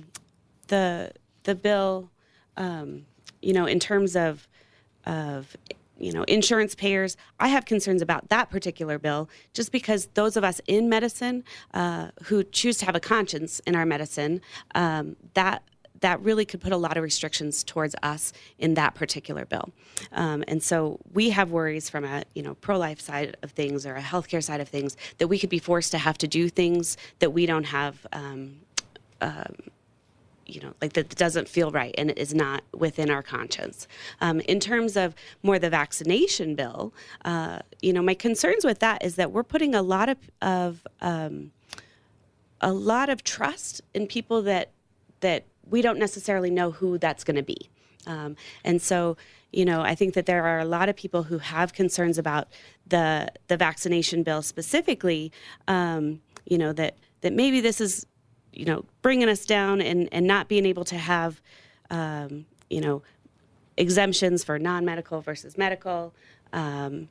the the bill, um, you know, in terms of of you know, insurance payers, I have concerns about that particular bill, just because those of us in medicine uh, who choose to have a conscience in our medicine, um, that that really could put a lot of restrictions towards us in that particular bill. Um, and so we have worries from a, you know, pro-life side of things or a healthcare side of things that we could be forced to have to do things that we don't have, um, um, you know, like that doesn't feel right and is not within our conscience. Um, in terms of more the vaccination bill, uh, you know, my concerns with that is that we're putting a lot of, of um, a lot of trust in people that that we don't necessarily know who that's going to be. Um, and so, you know, I think that there are a lot of people who have concerns about the the vaccination bill specifically, um, you know, that that maybe this is you know, bringing us down and, and not being able to have, um, you know, exemptions for non-medical versus medical. Um,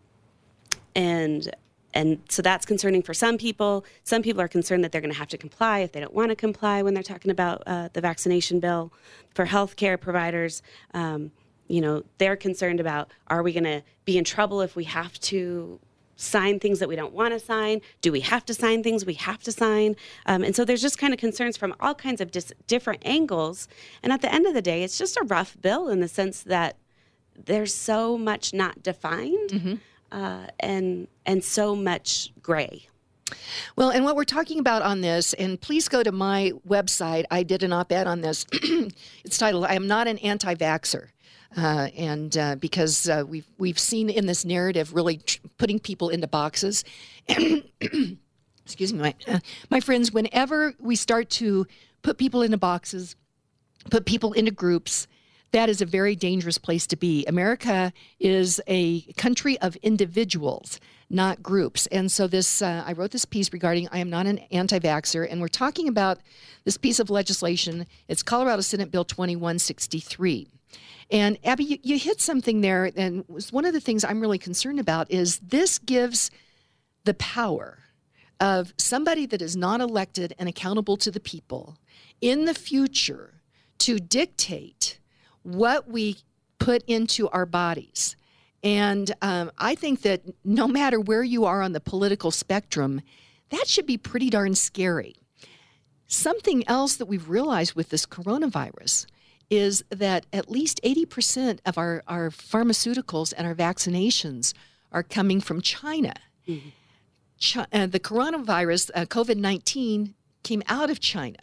and and so that's concerning for some people. Some people are concerned that they're going to have to comply if they don't want to comply when they're talking about uh, the vaccination bill. For healthcare providers, um, you know, they're concerned about, are we going to be in trouble if we have to sign things that we don't want to sign? Do we have to sign things we have to sign? Um, and so there's just kind of concerns from all kinds of dis- different angles. And at the end of the day, it's just a rough bill in the sense that there's so much not defined. Mm-hmm. Uh, and and so much gray. Well, and what we're talking about on this, and please go to my website. I did an op-ed on this. It's titled, "I am not an anti-vaxxer." Uh, and uh, because uh, we've we've seen in this narrative really tr- putting people into boxes. Excuse me, my, uh, my friends, whenever we start to put people into boxes, put people into groups, that is a very dangerous place to be. America is a country of individuals, not groups. And so this, uh, I wrote this piece regarding I am not an anti-vaxxer, and we're talking about this piece of legislation. It's Colorado Senate Bill twenty-one sixty-three. And Abby, you, you hit something there, and was one of the things I'm really concerned about is this gives the power of somebody that is not elected and accountable to the people in the future to dictate what we put into our bodies. And um, I think that no matter where you are on the political spectrum, that should be pretty darn scary. Something else that we've realized with this coronavirus is that at least eighty percent of our, our pharmaceuticals and our vaccinations are coming from China. Mm-hmm. Chi- uh, the coronavirus, uh, COVID nineteen, came out of China.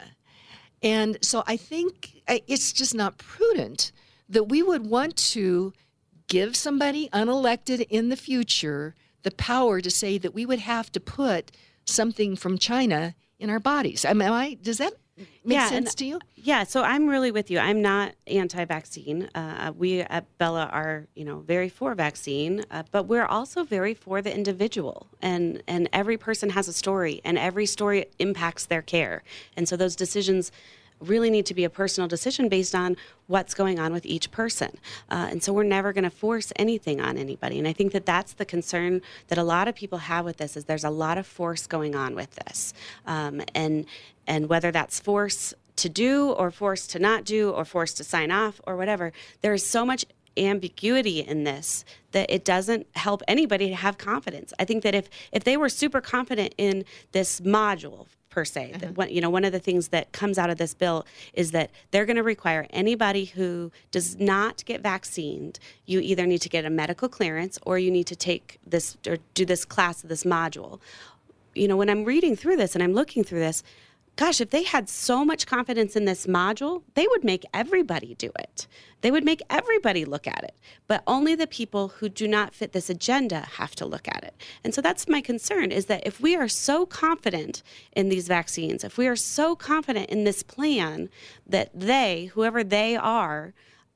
And so I think it's just not prudent that we would want to give somebody unelected in the future the power to say that we would have to put something from China in our bodies. Am I, does that make yeah, sense and, to you? Yeah, so I'm really with you. I'm not anti-vaccine. Uh, we at Bella are, you know, very for vaccine, uh, but we're also very for the individual. And, and every person has a story, and every story impacts their care. And so those decisions really need to be a personal decision based on what's going on with each person. Uh, and so we're never going to force anything on anybody. And I think that that's the concern that a lot of people have with this, is there's a lot of force going on with this. Um, and and whether that's force to do or force to not do or force to sign off or whatever, there is so much ambiguity in this that it doesn't help anybody to have confidence. I think that if if they were super confident in this module, per se. Uh-huh. That one, you know, one of the things that comes out of this bill is that they're going to require anybody who does not get vaccinated, you either need to get a medical clearance or you need to take this or do this class of this module. You know, when I'm reading through this and I'm looking through this, gosh, if they had so much confidence in this module, they would make everybody do it. They would make everybody look at it. But only the people who do not fit this agenda have to look at it. And so that's my concern, is that if we are so confident in these vaccines, if we are so confident in this plan that they, whoever they are,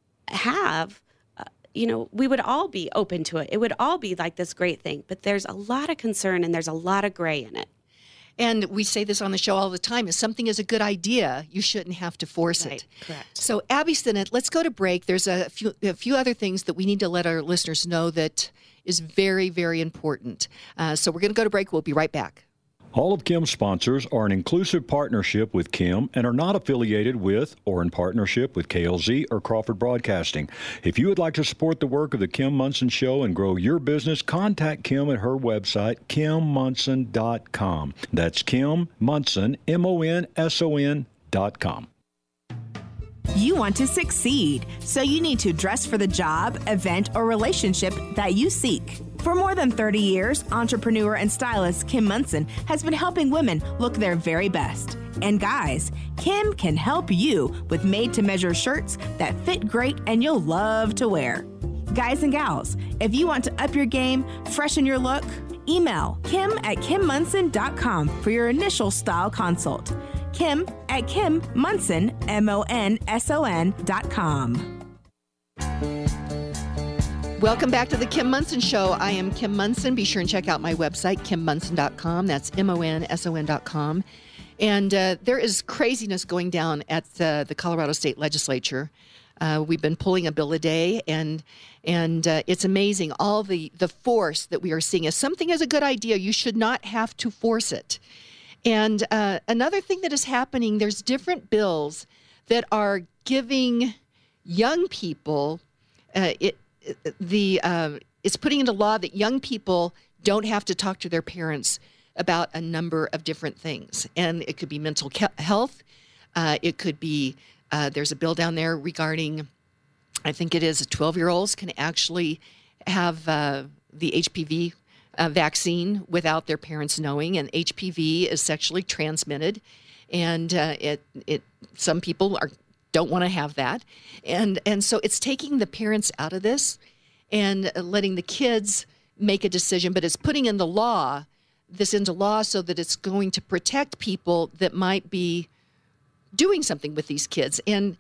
have, uh, you know, we would all be open to it. It would all be like this great thing. But there's a lot of concern and there's a lot of gray in it. And we say this on the show all the time, if something is a good idea, you shouldn't have to force Right, it. correct. So Abby Sinnott, let's go to break. There's a few, a few other things that we need to let our listeners know that is very, very important. Uh, so we're going to go to break. We'll be right back. All of Kim's sponsors are an inclusive partnership with Kim and are not affiliated with or in partnership with K L Z or Crawford Broadcasting. If you would like to support the work of the Kim Monson Show and grow your business, contact Kim at her website, kim monson dot com. That's Kim Monson, M O N S O N dot com. You want to succeed, so you need to dress for the job, event, or relationship that you seek. For more than thirty years, entrepreneur and stylist Kim Monson has been helping women look their very best. And guys, Kim can help you with made-to-measure shirts that fit great and you'll love to wear. Guys and gals, if you want to up your game, freshen your look, email kim at kim monson dot com for your initial style consult. Kim at Kim Monson, M O N S O N dot com. Welcome back to the Kim Monson Show. I am Kim Monson. Be sure and check out my website, kim monson dot com. That's M O N S O N dot com. And uh, there is craziness going down at the, the Colorado State Legislature. Uh, we've been pulling a bill a day, and and uh, it's amazing all the, the force that we are seeing. If something is a good idea, you should not have to force it. And uh, another thing that is happening, there's different bills that are giving young people, uh, it, the uh, it's putting into law that young people don't have to talk to their parents about a number of different things. And it could be mental ke- health. Uh, it could be, uh, there's a bill down there regarding, I think it is, twelve-year-olds can actually have uh, the H P V uh, vaccine without their parents knowing. And H P V is sexually transmitted. And uh, it it some people are don't want to have that. And, and so it's taking the parents out of this and letting the kids make a decision. But it's putting in the law this into law so that it's going to protect people that might be doing something with these kids. And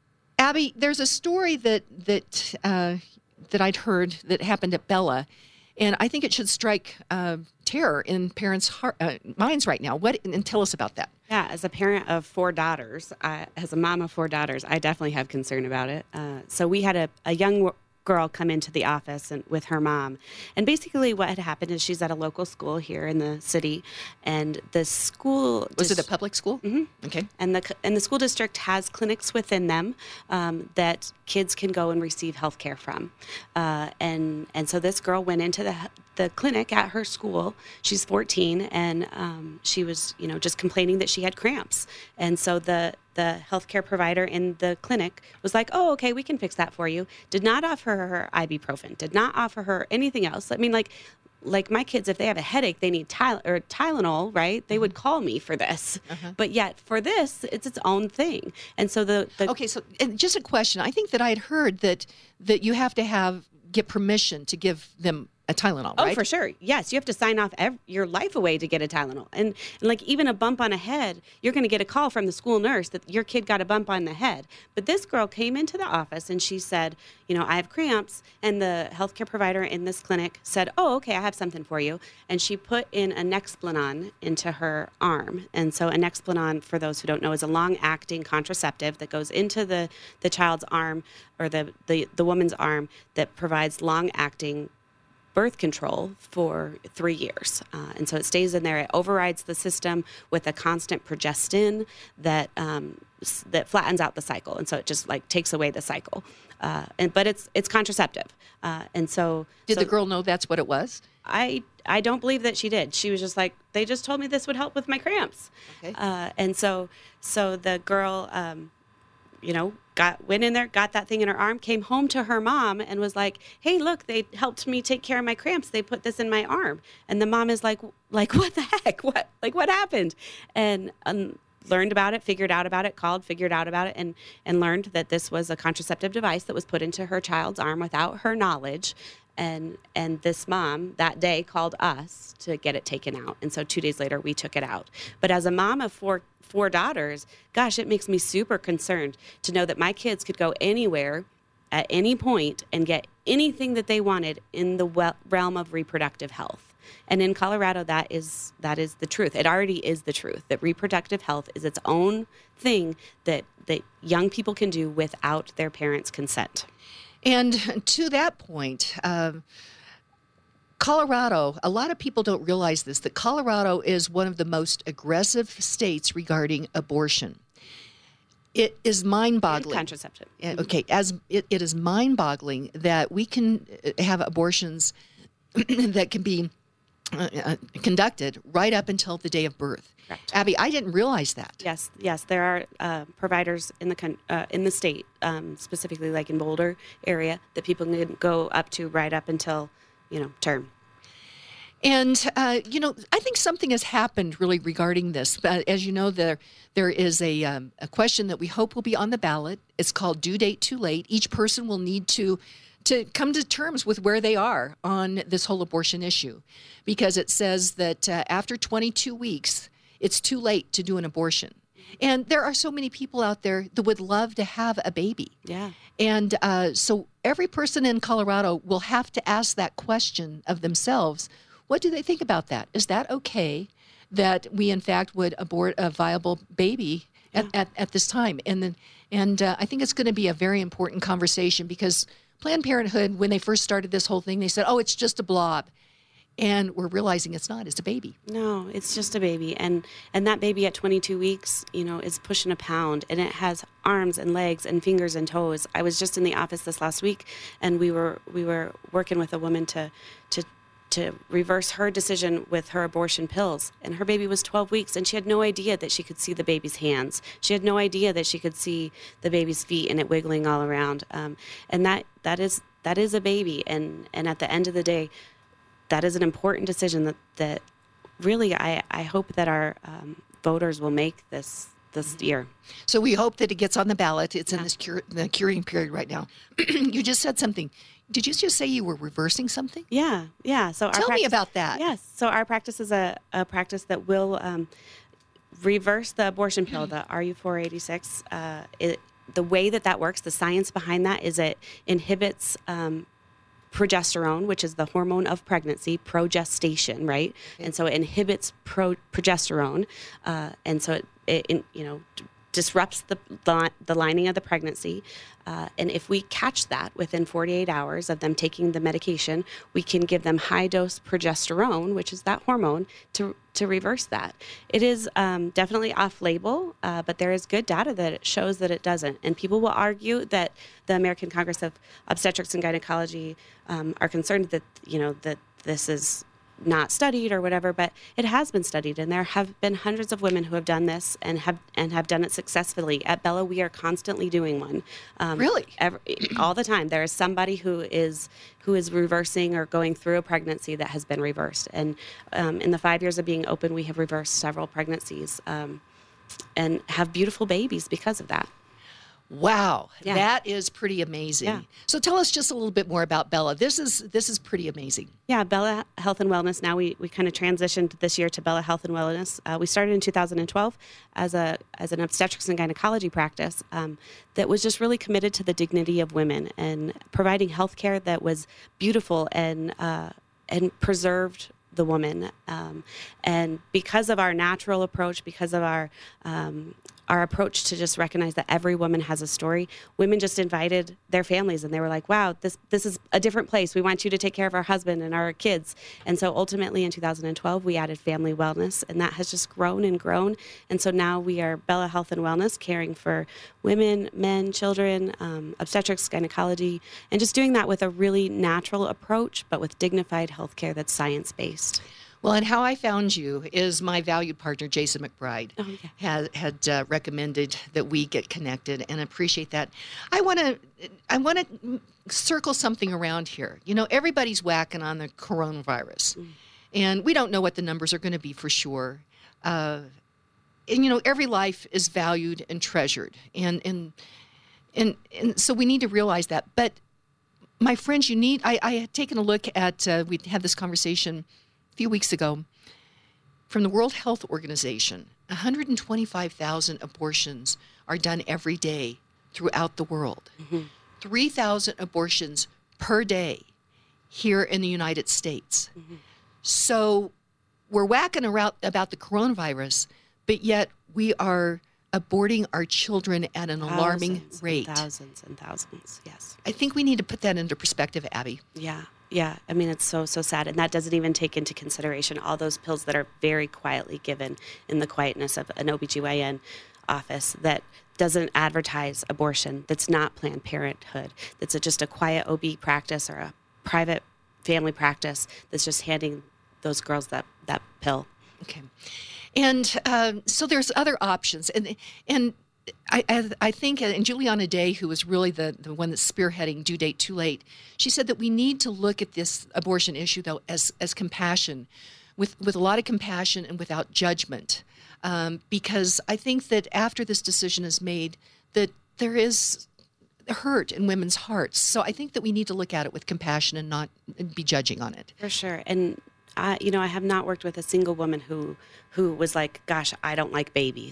Abby, there's a story that that uh, that I'd heard that happened at Bella, and I think it should strike uh, terror in parents' heart, uh, minds right now. What? And tell us about that. Yeah, as a parent of four daughters, uh, as a mom of four daughters, I definitely have concern about it. Uh, so we had a, a young girl come into the office and with her mom, and basically what had happened is she's at a local school here in the city, and the school was dis- it a public school? Mm-hmm. Okay, and the and the school district has clinics within them um, that kids can go and receive health care from, uh, and and so this girl went into the the clinic at her school. She's fourteen, and um, she was you know just complaining that she had cramps, and so the the healthcare provider in the clinic was like, oh, okay, we can fix that for you. Did not offer her ibuprofen, did not offer her anything else. I mean, like, like my kids, if they have a headache, they need Tyl- or Tylenol, right? They mm-hmm. would call me for this. Uh-huh. But yet for this, it's its own thing. And so the... the okay, so and just a question. I think that I had heard that that you have to have get permission to give them a Tylenol, right? Oh, for sure. Yes, you have to sign off ev- your life away to get a Tylenol. And, and like even a bump on a head, you're going to get a call from the school nurse that your kid got a bump on the head. But this girl came into the office and she said, you know, I have cramps. And the healthcare provider in this clinic said, oh, okay, I have something for you. And she put in a Nexplanon into her arm. And so a Nexplanon, for those who don't know, is a long-acting contraceptive that goes into the, the child's arm or the, the, the woman's arm that provides long-acting birth control for three years. Uh, and so it stays in there. It overrides the system with a constant progestin that um, s- that flattens out the cycle. And so it just like takes away the cycle. Uh, and But it's it's contraceptive. Uh, and so... Did so the girl know that's what it was? I I don't believe that she did. She was just like, they just told me this would help with my cramps. Okay. Uh, and so so the girl... Um, you know, got went in there, got that thing in her arm, came home to her mom and was like, hey, look, they helped me take care of my cramps. They put this in my arm. And the mom is like, like, what the heck? What, like, what happened? And um, learned about it, figured out about it, called, figured out about it, and, and learned that this was a contraceptive device that was put into her child's arm without her knowledge. And and this mom that day called us to get it taken out. And so two days later, we took it out. But as a mom of four four daughters, gosh, it makes me super concerned to know that my kids could go anywhere at any point and get anything that they wanted in the wel- realm of reproductive health. And in Colorado, that is that is the truth. It already is the truth, that reproductive health is its own thing that, that young people can do without their parents' consent. And to that point, um, Colorado, a lot of people don't realize this, that Colorado is one of the most aggressive states regarding abortion. It is mind-boggling. And contraceptive. Okay, as it, it is mind-boggling that we can have abortions that can be uh, uh, conducted right up until the day of birth. Correct. Abby, I didn't realize that. Yes, yes, there are uh, providers in the con- uh, in the state, um, specifically like in Boulder area, that people can go up to right up until, you know, term. And, uh, you know, I think something has happened really regarding this. Uh, as you know, there there is a, um, a question that we hope will be on the ballot. It's called Due Date Too Late. Each person will need to to come to terms with where they are on this whole abortion issue, because it says that uh, after twenty-two weeks, it's too late to do an abortion. And there are so many people out there that would love to have a baby. Yeah. And uh, so every person in Colorado will have to ask that question of themselves. What do they think about that? Is that okay? that we in fact would abort a viable baby at, Yeah. at, at this time. And then, and uh, I think it's going to be a very important conversation because Planned Parenthood, when they first started this whole thing, they said, oh, it's just a blob. And we're realizing it's not, it's a baby. No, it's just a baby. And and that baby at twenty-two weeks, you know, is pushing a pound, and it has arms and legs and fingers and toes. I was just in the office this last week, and we were we were working with a woman to to to reverse her decision with her abortion pills. And her baby was twelve weeks, and she had no idea that she could see the baby's hands. She had no idea that she could see the baby's feet and it wiggling all around. Um, and that that is that is a baby. And and at the end of the day, that is an important decision that, that really I, I hope that our um, voters will make this this year. So we hope that it gets on the ballot. It's in this cure, the curing period right now. You just said something. Did you just say you were reversing something? Yeah, yeah. So our Tell me practice- about that. Yes. So our practice is a, a practice that will um, reverse the abortion pill, the R U four eighty-six. Uh, it, the way that that works, the science behind that is it inhibits um, progesterone, which is the hormone of pregnancy, progestation, right? And so it inhibits pro- progesterone, uh, and so it, it, it you know d- disrupts the the the lining of the pregnancy. Uh, and if we catch that within forty-eight hours of them taking the medication, we can give them high dose progesterone, which is that hormone, to to reverse that. It is um, definitely off label, uh, but there is good data that it shows that it doesn't. And people will argue that the American Congress of Obstetrics and Gynecology um, are concerned that you know that this is not studied or whatever, but it has been studied, and there have been hundreds of women who have done this and have and have done it successfully. At Bella, we are constantly doing one. Um, Really? every, all the time. There is somebody who is who is reversing or going through a pregnancy that has been reversed. And um, in the five years of being open, we have reversed several pregnancies um, and have beautiful babies because of that. Wow, Yeah. that is pretty amazing. Yeah. So tell us just a little bit more about Bella. This is this is pretty amazing. Yeah, Bella Health and Wellness. Now we, we kind of transitioned this year to Bella Health and Wellness. Uh, we started in two thousand twelve as a as an obstetrics and gynecology practice um, that was just really committed to the dignity of women and providing health care that was beautiful and uh, and preserved the woman. Um, and because of our natural approach, because of our um, our approach to just recognize that every woman has a story, women just invited their families, and they were like, wow, this this is a different place. We want you to take care of our husband and our kids. And so ultimately in two thousand twelve, we added family wellness, and that has just grown and grown. And so now we are Bella Health and Wellness, caring for women, men, children, um, obstetrics, gynecology, and just doing that with a really natural approach, but with dignified healthcare that's science-based. Well, and how I found you is my valued partner, Jason McBride, Oh, yeah. had, had uh, recommended that we get connected, and I appreciate that. I want to I want to circle something around here. You know, everybody's whacking on the coronavirus, mm. and we don't know what the numbers are going to be for sure. Uh, and, you know, every life is valued and treasured, and and and, and so we need to realize that. But, my friends, you need, I, I had taken a look at, uh, we had this conversation few weeks ago from the World Health Organization. one hundred twenty-five thousand abortions are done every day throughout the world. Mm-hmm. three thousand abortions per day here in the United States. Mm-hmm. So we're whacking around about the coronavirus, but yet we are aborting our children at an Thousands alarming rate. And thousands and thousands, yes. I think we need to put that into perspective, Abby. Yeah. Yeah, I mean, it's so, so sad. And that doesn't even take into consideration all those pills that are very quietly given in the quietness of an O B G Y N office that doesn't advertise abortion, that's not Planned Parenthood, that's a, just a quiet O B practice or a private family practice that's just handing those girls that, that pill. Okay. And uh, so there's other options. And and I, I, I think, and Juliana Day, who was really the, the one that's spearheading Due Date Too Late, she said that we need to look at this abortion issue, though, as as compassion, with, with a lot of compassion and without judgment. Um, because I think that after this decision is made, that there is hurt in women's hearts. So I think that we need to look at it with compassion and not be judging on it. For sure. And, I, you know, I have not worked with a single woman who who was like, gosh, I don't like babies.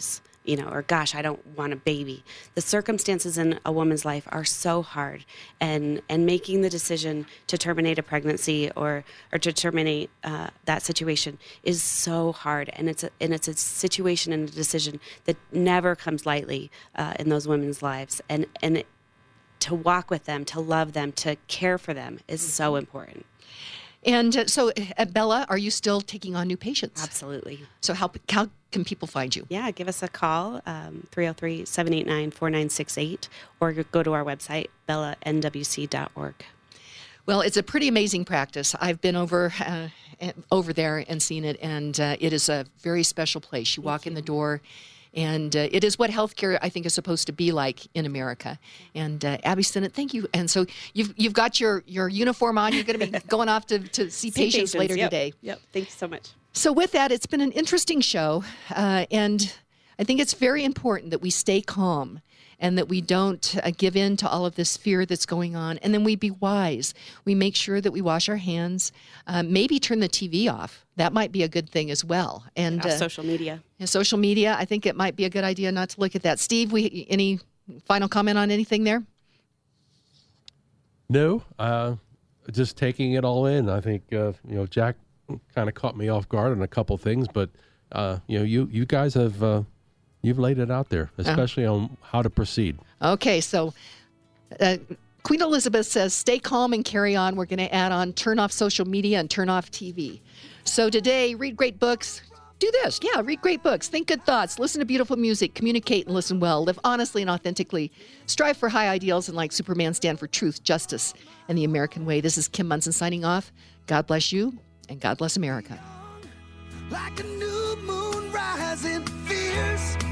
you know, or gosh, I don't want a baby. The circumstances in a woman's life are so hard, and and making the decision to terminate a pregnancy or or to terminate uh, that situation is so hard, and it's a, and it's a situation and a decision that never comes lightly uh, in those women's lives, and and it, to walk with them, to love them, to care for them is so important. And uh, so, at Bella, are you still taking on new patients? Absolutely. So how how can people find you? Yeah, give us a call, um, three oh three, seven eight nine, four nine six eight, or go to our website, bella n w c dot org. Well, it's a pretty amazing practice. I've been over uh, over there and seen it, and uh, it is a very special place. You walk Thank in the you. door, and uh, it is what healthcare, I think, is supposed to be like in America. And uh, Abby Stinnett, thank you. And so you've you've got your, your uniform on. You're going to be going off to, to see, See patients, later yep. today. Yep. Thank you so much. So with that, it's been an interesting show, uh, and I think it's very important that we stay calm and that we don't uh, give in to all of this fear that's going on, and then we be wise. We make sure that we wash our hands, uh, maybe turn the T V off. That might be a good thing as well. And Off uh, social media. and social media, I think it might be a good idea not to look at that. Steve, we any final comment on anything there? No, uh, just taking it all in. I think uh, you know Jack kind of caught me off guard on a couple things, but uh, you know you you guys have uh, you've laid it out there, especially on how to proceed. Okay, so uh, Queen Elizabeth says, stay calm and carry on. We're going to add on turn off social media and turn off T V. So today, read great books. Do this. Yeah, read great books. Think good thoughts. Listen to beautiful music. Communicate and listen well. Live honestly and authentically. Strive for high ideals, and like Superman, stand for truth, justice, and the American way. This is Kim Munson signing off. God bless you, and God bless America. Like a new moon rising fierce.